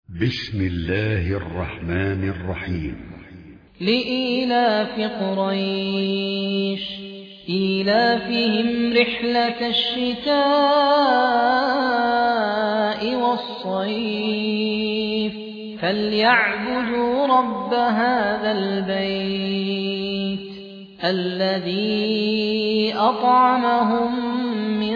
بسم الله الرحمن الرحيم. لإيلاف قريش إيلافهم رحلة الشتاء والصيف فليعبدوا رب هذا البيت الذي أطعمهم من